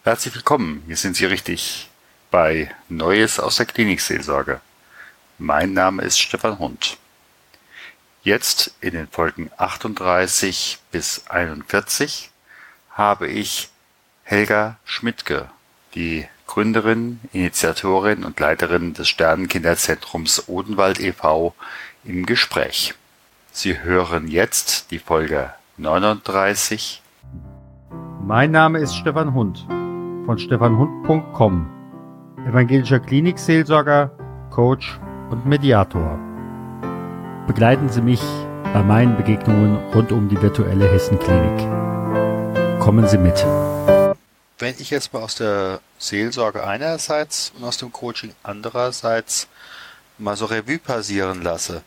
Herzlich willkommen, hier sind Sie richtig bei Neues aus der Klinikseelsorge. Mein Name ist Stefan Hund. Jetzt in den Folgen 38 bis 41 habe ich Helga Schmidtke, die Gründerin, Initiatorin und Leiterin des Sternenkinderzentrums Odenwald e.V. im Gespräch. Sie hören jetzt die Folge 39. Mein Name ist Stefan Hund von stefanhund.com, evangelischer Klinikseelsorger, Coach und Mediator. Begleiten Sie mich bei meinen Begegnungen rund um die virtuelle Hessenklinik. Kommen Sie mit. Wenn ich jetzt mal aus der Seelsorge einerseits und aus dem Coaching andererseits mal so Revue passieren lasse,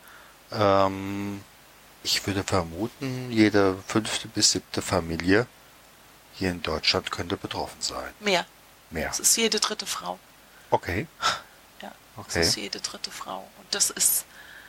ich würde vermuten, jede 5. bis 7. Familie hier in Deutschland könnte betroffen sein. Mehr. Mehr. Es ist jede 3. Frau. Okay. Ja, Okay. es ist jede 3. Frau. Und das ist,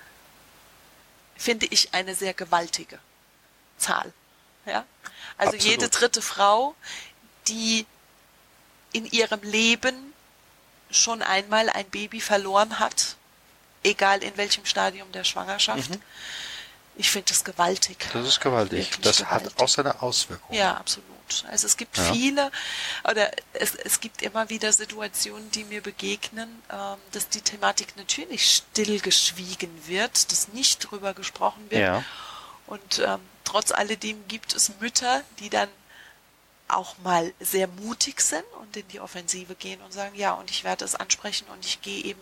finde ich, eine sehr gewaltige Zahl. Ja? Also Absolut. jede 3. Frau, die in ihrem Leben schon einmal ein Baby verloren hat, egal in welchem Stadium der Schwangerschaft. Ich finde das gewaltig. Das ist gewaltig. Wirklich Das gewaltig. hat auch seine Auswirkungen. Ja, absolut. Also es gibt viele, oder es gibt immer wieder Situationen, die mir begegnen, dass die Thematik natürlich stillgeschwiegen wird, dass nicht drüber gesprochen wird. Ja. Und trotz alledem gibt es Mütter, die dann auch mal sehr mutig sind und in die Offensive gehen und sagen, ja, und ich werde es ansprechen und ich gehe eben,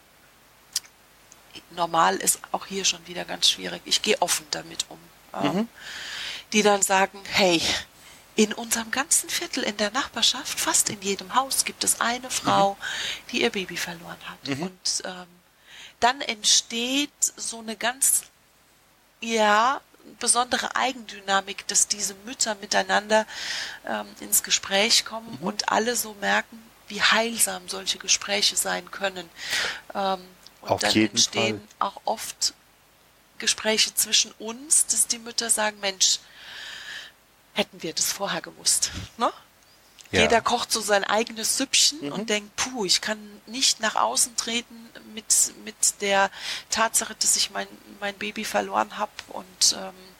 normal ist auch hier schon wieder ganz schwierig, ich gehe offen damit um. Die dann sagen, hey, in unserem ganzen Viertel, in der Nachbarschaft, fast in jedem Haus gibt es eine Frau, die ihr Baby verloren hat. Und dann entsteht so eine ganz, besondere Eigendynamik, dass diese Mütter miteinander ins Gespräch kommen und alle so merken, wie heilsam solche Gespräche sein können. Und Auf dann jeden entstehen Fall. auch oft Gespräche zwischen uns, dass die Mütter sagen, Mensch, hätten wir das vorher gewusst. Ne? Ja. Jeder kocht so sein eigenes Süppchen und denkt, ich kann nicht nach außen treten mit der Tatsache, dass ich mein Baby verloren habe. Und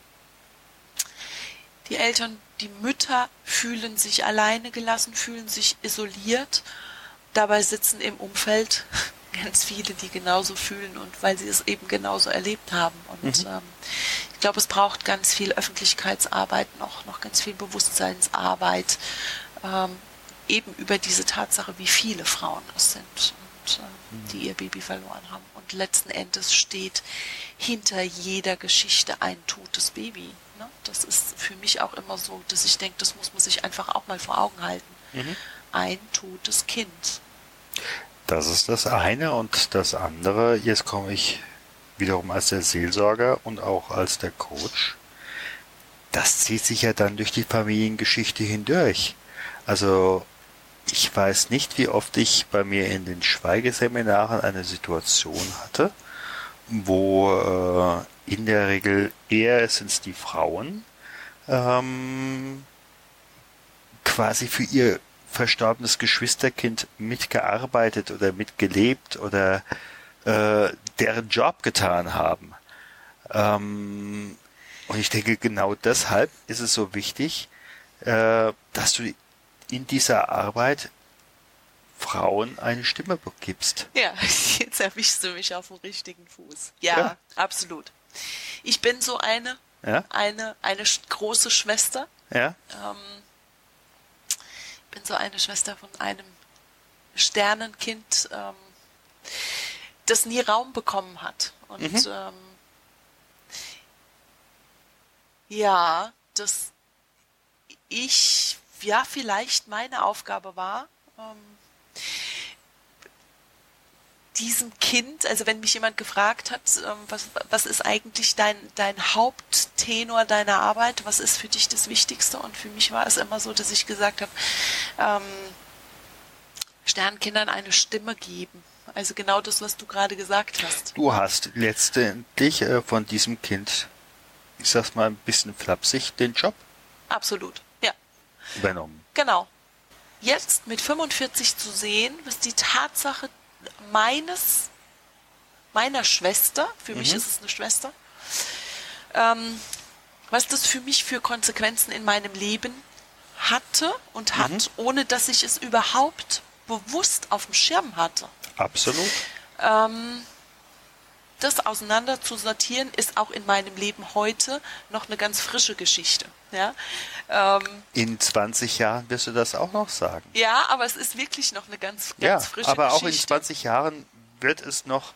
die Eltern, die Mütter fühlen sich alleine gelassen, fühlen sich isoliert. Dabei sitzen im Umfeld ganz viele, die genauso fühlen und weil sie es eben genauso erlebt haben. Und ich glaube, es braucht ganz viel Öffentlichkeitsarbeit, noch ganz viel Bewusstseinsarbeit, eben über diese Tatsache, wie viele Frauen es sind, und, die ihr Baby verloren haben. Und letzten Endes steht hinter jeder Geschichte ein totes Baby. Ne? Das ist für mich auch immer so, dass ich denke, das muss man sich einfach auch mal vor Augen halten. Ein totes Kind. Das ist das eine. Und das andere, jetzt komme ich wiederum als der Seelsorger und auch als der Coach. Das zieht sich ja dann durch die Familiengeschichte hindurch. Also ich weiß nicht, wie oft ich bei mir in den Schweigeseminaren eine Situation hatte, wo in der Regel eher sind es die Frauen, quasi für ihr verstorbenes Geschwisterkind mitgearbeitet oder mitgelebt oder deren Job getan haben. Und ich denke, genau deshalb ist es so wichtig, dass du in dieser Arbeit Frauen eine Stimme gibst. Ja, jetzt erwischst du mich auf dem richtigen Fuß. Ja, absolut. Ich bin so eine große Schwester. Ja. Ich bin so eine Schwester von einem Sternenkind, das nie Raum bekommen hat. Und dass ich, vielleicht meine Aufgabe war, diesem Kind, also wenn mich jemand gefragt hat, was ist eigentlich dein Haupttenor deiner Arbeit, was ist für dich das Wichtigste? Und für mich war es immer so, dass ich gesagt habe, Sternkindern eine Stimme geben. Also genau das, was du gerade gesagt hast. Du hast letztendlich von diesem Kind, ich sag's mal ein bisschen flapsig, den Job Absolut, ja. übernommen. Genau. jetzt mit 45 zu sehen, was die Tatsache meiner Schwester, für mich ist es eine Schwester, was das für mich für Konsequenzen in meinem Leben hatte und hat, ohne dass ich es überhaupt bewusst auf dem Schirm hatte. Absolut. Das auseinander zu sortieren, ist auch in meinem Leben heute noch eine ganz frische Geschichte. Ja, In 20 Jahren wirst du das auch noch sagen. ja, aber es ist wirklich noch eine ganz Ja, frische aber auch in Geschichte. 20 Jahren wird es noch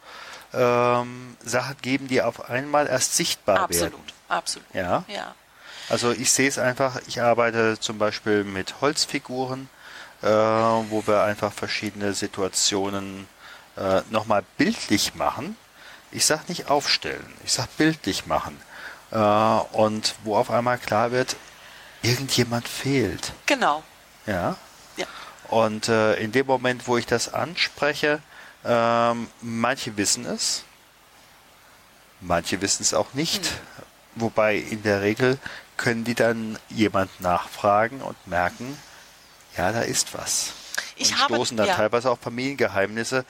Sachen geben, die auf einmal erst sichtbar werden. Absolut. Ja. Ja. Also ich sehe es einfach, ich arbeite zum Beispiel mit Holzfiguren, wo wir einfach verschiedene Situationen nochmal bildlich machen. Ich sag nicht aufstellen, ich sag bildlich machen. Und wo auf einmal klar wird, irgendjemand fehlt. Genau. Ja. Ja. Und in dem Moment, wo ich das anspreche, manche wissen es, manche wissen es auch nicht. Wobei in der Regel können die dann jemand nachfragen und merken, ja, da ist was. Ich Und habe- stoßen dann ja. teilweise auch Familiengeheimnisse,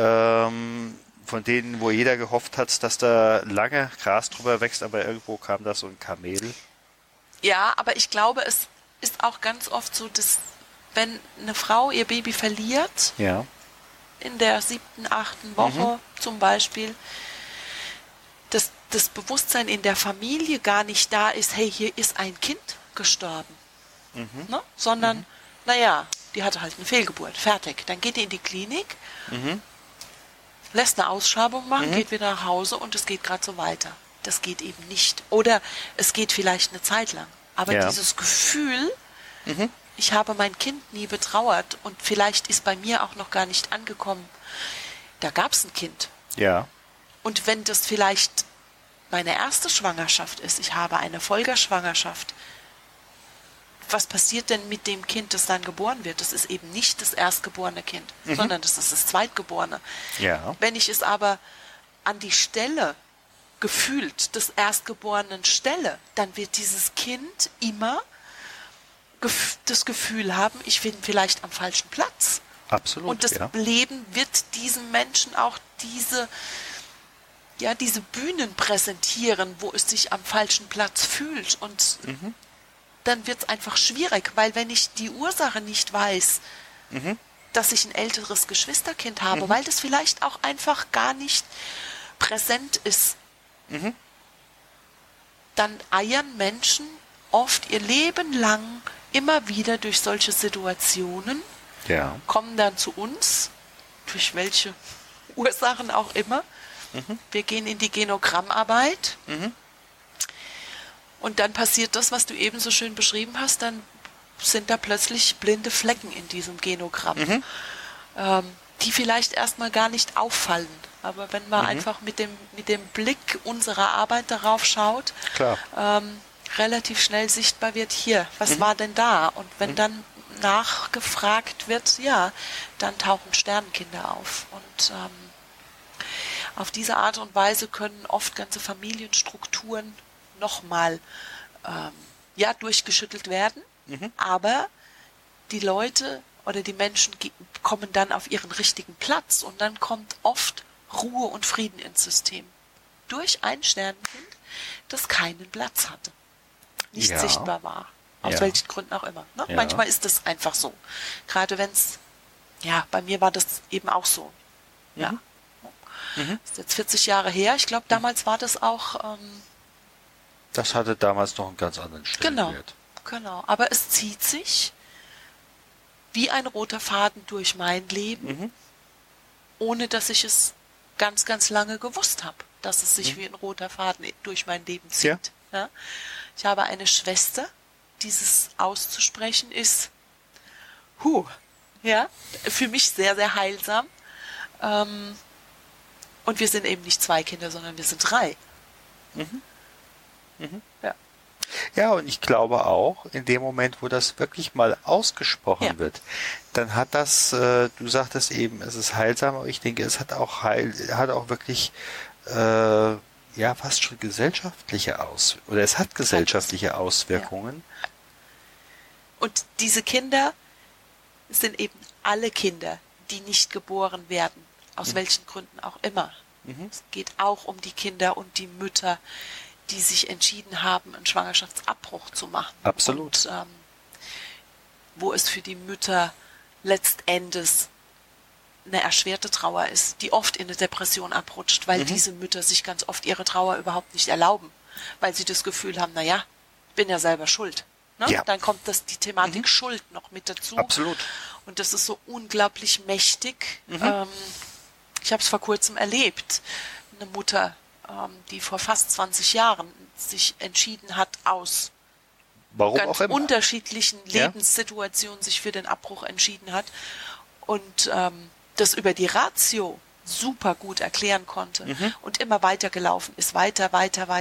von denen, wo jeder gehofft hat, dass da lange Gras drüber wächst, aber irgendwo kam da so ein Kamel. Ja, aber ich glaube, es ist auch ganz oft so, dass wenn eine Frau ihr Baby verliert, Ja. in der 7., 8. Woche zum Beispiel, dass das Bewusstsein in der Familie gar nicht da ist, hey, hier ist ein Kind gestorben. Ne? Sondern, naja, die hatte halt eine Fehlgeburt, fertig. Dann geht die in die Klinik, lässt eine Ausschreibung machen, geht wieder nach Hause und es geht gerade so weiter. Das geht eben nicht. Oder es geht vielleicht eine Zeit lang. Aber Ja. dieses Gefühl, ich habe mein Kind nie betrauert und vielleicht ist bei mir auch noch gar nicht angekommen, da gab es ein Kind. Ja. Und wenn das vielleicht meine erste Schwangerschaft ist, ich habe eine Folgerschwangerschaft, was passiert denn mit dem Kind, das dann geboren wird? Das ist eben nicht das erstgeborene Kind, sondern das ist das zweitgeborene. Ja. Wenn ich es aber an die Stelle gefühlt des Erstgeborenen stelle, dann wird dieses Kind immer das Gefühl haben, ich bin vielleicht am falschen Platz. Absolut. Und das ja. Leben wird diesem Menschen auch diese Bühnen präsentieren, wo es sich am falschen Platz fühlt. Und dann wird es einfach schwierig, weil wenn ich die Ursache nicht weiß, dass ich ein älteres Geschwisterkind habe, weil das vielleicht auch einfach gar nicht präsent ist, dann eiern Menschen oft ihr Leben lang immer wieder durch solche Situationen, Ja. kommen dann zu uns, durch welche Ursachen auch immer. Wir gehen in die Genogrammarbeit und dann passiert das, was du eben so schön beschrieben hast, dann sind da plötzlich blinde Flecken in diesem Genogramm, die vielleicht erstmal gar nicht auffallen. Aber wenn man einfach mit dem Blick unserer Arbeit darauf schaut, Klar. relativ schnell sichtbar wird, hier, was war denn da? Und wenn dann nachgefragt wird, ja, dann tauchen Sternenkinder auf. Und auf diese Art und Weise können oft ganze Familienstrukturen nochmal durchgeschüttelt werden. Aber die Leute oder die Menschen kommen dann auf ihren richtigen Platz und dann kommt oft Ruhe und Frieden ins System. Durch ein Sternenkind, das keinen Platz hatte. Nicht Ja. sichtbar war. Aus Ja. welchen Gründen auch immer. Ne? Ja. Manchmal ist das einfach so. Gerade wenn es, bei mir war das eben auch so. Ja. Ist jetzt 40 Jahre her. Ich glaube, damals war das auch, Das hatte damals noch einen ganz anderen Stellenwert. genau. Aber es zieht sich wie ein roter Faden durch mein Leben, ohne dass ich es ganz, ganz lange gewusst habe, dass es sich wie ein roter Faden durch mein Leben zieht. Ja? Ich habe eine Schwester, dieses auszusprechen ist, für mich sehr, sehr heilsam. Und wir sind eben nicht 2 Kinder, sondern wir sind 3. Ja. Ja, und ich glaube auch, in dem Moment, wo das wirklich mal ausgesprochen wird, dann hat das, du sagtest eben, es ist heilsam, aber ich denke, es hat auch wirklich, fast schon gesellschaftliche oder es hat gesellschaftliche Auswirkungen. Und diese Kinder Es sind eben alle Kinder, die nicht geboren werden, aus welchen Gründen auch immer. Es geht auch um die Kinder und die Mütter, die sich entschieden haben, einen Schwangerschaftsabbruch zu machen. Absolut. Und wo es für die Mütter letztendlich eine erschwerte Trauer ist, die oft in eine Depression abrutscht, weil diese Mütter sich ganz oft ihre Trauer überhaupt nicht erlauben, weil sie das Gefühl haben, naja, ich bin ja selber schuld. Ne? Ja. Dann kommt die Thematik Schuld noch mit dazu. Absolut. Und das ist so unglaublich mächtig. Ich habe es vor kurzem erlebt. Eine Mutter, die vor fast 20 Jahren sich entschieden hat, aus Warum auch ganz immer. unterschiedlichen Lebenssituationen sich für den Abbruch entschieden hat und das über die Ratio super gut erklären konnte und immer weiter gelaufen ist, weiter.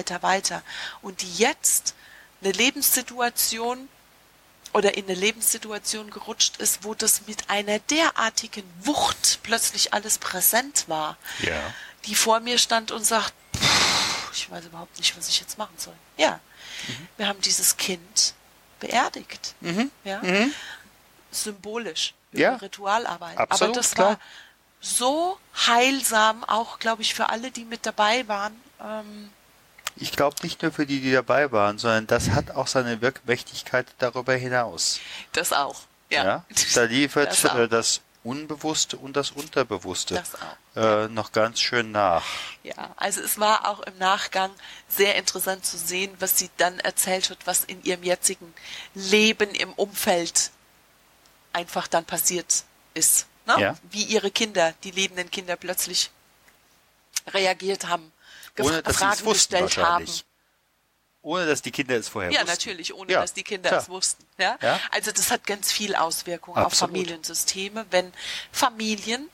Und die jetzt eine Lebenssituation oder in eine Lebenssituation gerutscht ist, wo das mit einer derartigen Wucht plötzlich alles präsent war, Ja. die vor mir stand und sagt, ich weiß überhaupt nicht, was ich jetzt machen soll. Ja, wir haben dieses Kind beerdigt. Ja? Symbolisch, über Ja, Ritualarbeit. absolut, Aber das klar. war so heilsam, auch, glaube ich, für alle, die mit dabei waren. Ich glaube nicht nur für die, die dabei waren, sondern das hat auch seine Wirkmächtigkeit darüber hinaus. Das auch. Ja. Da liefert Das auch. das Unbewusste und das Unterbewusste Das auch. noch ganz schön nach. Ja, also es war auch im Nachgang sehr interessant zu sehen, was sie dann erzählt hat, was in ihrem jetzigen Leben im Umfeld einfach dann passiert ist. Ne? Ja. Wie ihre Kinder, die lebenden Kinder plötzlich reagiert haben, Ohne dass sie es Fragen wussten gestellt haben. wahrscheinlich. Ohne dass die Kinder es vorher Ja, wussten. natürlich, ohne Ja, dass die Kinder klar. es wussten. Ja? Ja. Also das hat ganz viel Auswirkungen auf Absolut. Familiensysteme, wenn Familien,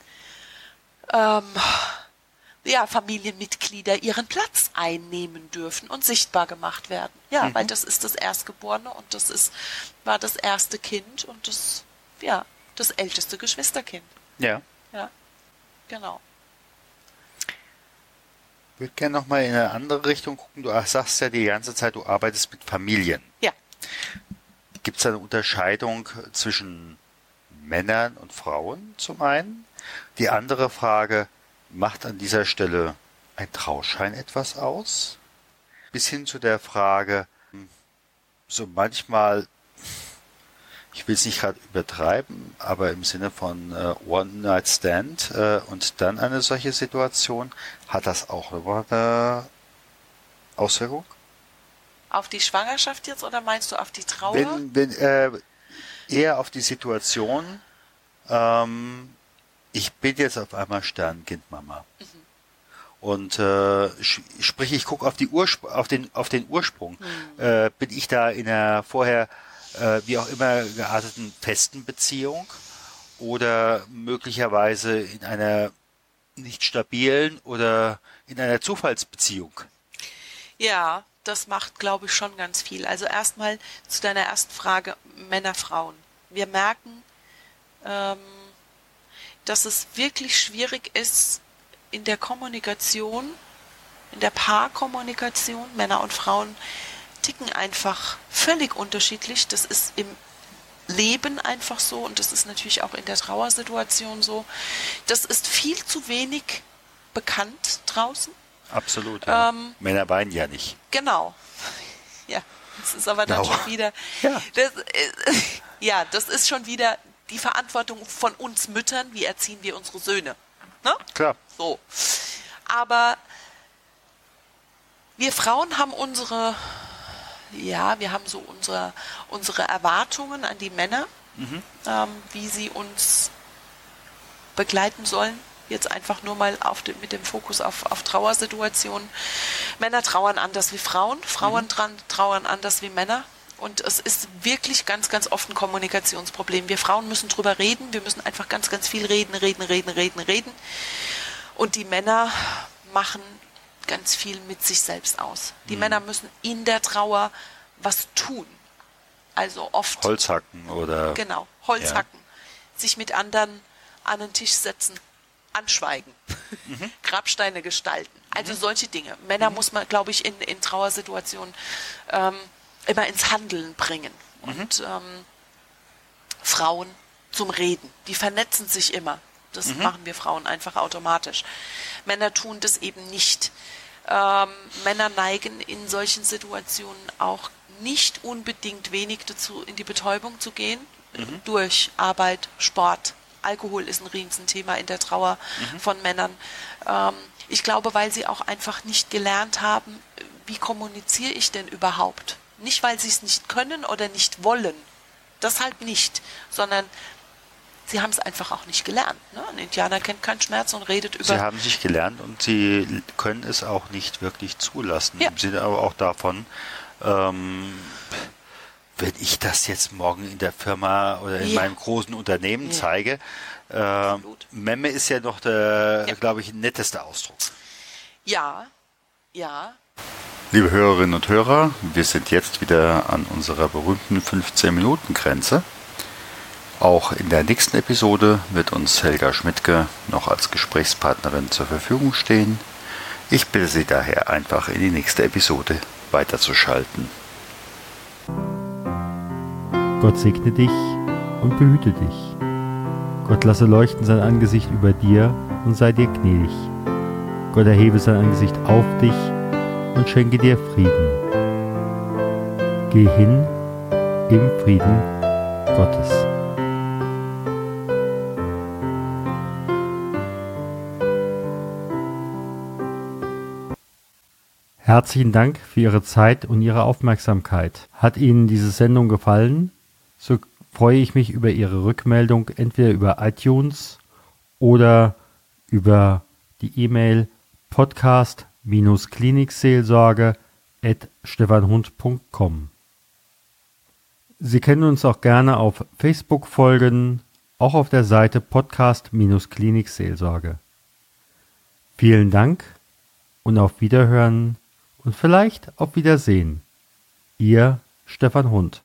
Familienmitglieder ihren Platz einnehmen dürfen und sichtbar gemacht werden. Ja, weil das ist das Erstgeborene und war das erste Kind und das älteste Geschwisterkind. Ja. Ja, genau. Ich würde gerne nochmal in eine andere Richtung gucken. Du sagst ja die ganze Zeit, du arbeitest mit Familien. Ja. Gibt es eine Unterscheidung zwischen Männern und Frauen zum einen? Die andere Frage, macht an dieser Stelle ein Trauschein etwas aus? Bis hin zu der Frage, so manchmal, ich will es nicht gerade übertreiben, aber im Sinne von One-Night-Stand und dann eine solche Situation, hat das auch eine Auswirkung? Auf die Schwangerschaft jetzt oder meinst du auf die Trauer? Wenn eher auf die Situation, ich bin jetzt auf einmal Sternkindmama. Und sprich, ich gucke auf auf den Ursprung. Bin ich da in einer vorher wie auch immer gearteten festen Beziehung oder möglicherweise in einer nicht stabilen oder in einer Zufallsbeziehung? Ja, das macht, glaube ich, schon ganz viel. Also erstmal zu deiner ersten Frage, Männer, Frauen. Wir merken, dass es wirklich schwierig ist in der Kommunikation, in der Paarkommunikation. Männer und Frauen ticken einfach völlig unterschiedlich. Das ist im Leben einfach so und das ist natürlich auch in der Trauersituation so. Das ist viel zu wenig bekannt draußen. Absolut. Ja. Männer weinen ja nicht. Genau. Ja, das ist aber dann schon wieder. Ja. Das ist schon wieder die Verantwortung von uns Müttern. Wie erziehen wir unsere Söhne? Ne? Klar. So. Aber wir Frauen haben wir haben so unsere Erwartungen an die Männer, wie sie uns begleiten sollen. Jetzt einfach nur mal mit dem Fokus auf Trauersituationen. Männer trauern anders wie Frauen, Frauen trauern anders wie Männer. Und es ist wirklich ganz, ganz oft ein Kommunikationsproblem. Wir Frauen müssen drüber reden, wir müssen einfach ganz, ganz viel reden. Und die Männer machen ganz viel mit sich selbst aus. Die Männer müssen in der Trauer was tun. Also oft Holzhacken oder... Genau, Holzhacken. Sich mit anderen an den Tisch setzen, anschweigen, Grabsteine gestalten. Also solche Dinge. Männer muss man, glaube ich, in Trauersituationen immer ins Handeln bringen. Und Frauen zum Reden. Die vernetzen sich immer. Das machen wir Frauen einfach automatisch. Männer tun das eben nicht. Männer neigen in solchen Situationen auch nicht unbedingt wenig dazu, in die Betäubung zu gehen, durch Arbeit, Sport. Alkohol ist ein Riesenthema in der Trauer von Männern. Ich glaube, weil sie auch einfach nicht gelernt haben, wie kommuniziere ich denn überhaupt? Nicht, weil sie es nicht können oder nicht wollen, deshalb nicht, sondern sie haben es einfach auch nicht gelernt. Ne? Ein Indianer kennt keinen Schmerz und redet über... Sie haben es nicht gelernt und sie können es auch nicht wirklich zulassen. Ja. Im Sinne aber auch davon, wenn ich das jetzt morgen in der Firma oder in meinem großen Unternehmen zeige, Memme ist ja noch der, glaube ich, netteste Ausdruck. Ja. Liebe Hörerinnen und Hörer, wir sind jetzt wieder an unserer berühmten 15-Minuten-Grenze. Auch in der nächsten Episode wird uns Helga Schmidtke noch als Gesprächspartnerin zur Verfügung stehen. Ich bitte Sie daher einfach in die nächste Episode weiterzuschalten. Gott segne dich und behüte dich. Gott lasse leuchten sein Angesicht über dir und sei dir gnädig. Gott erhebe sein Angesicht auf dich und schenke dir Frieden. Geh hin im Frieden Gottes. Herzlichen Dank für Ihre Zeit und Ihre Aufmerksamkeit. Hat Ihnen diese Sendung gefallen? So freue ich mich über Ihre Rückmeldung entweder über iTunes oder über die E-Mail podcast-klinikseelsorge@stefanhund.com. Sie können uns auch gerne auf Facebook folgen, auch auf der Seite Podcast-Klinikseelsorge. Vielen Dank und auf Wiederhören und vielleicht auf Wiedersehen. Ihr Stefan Hund.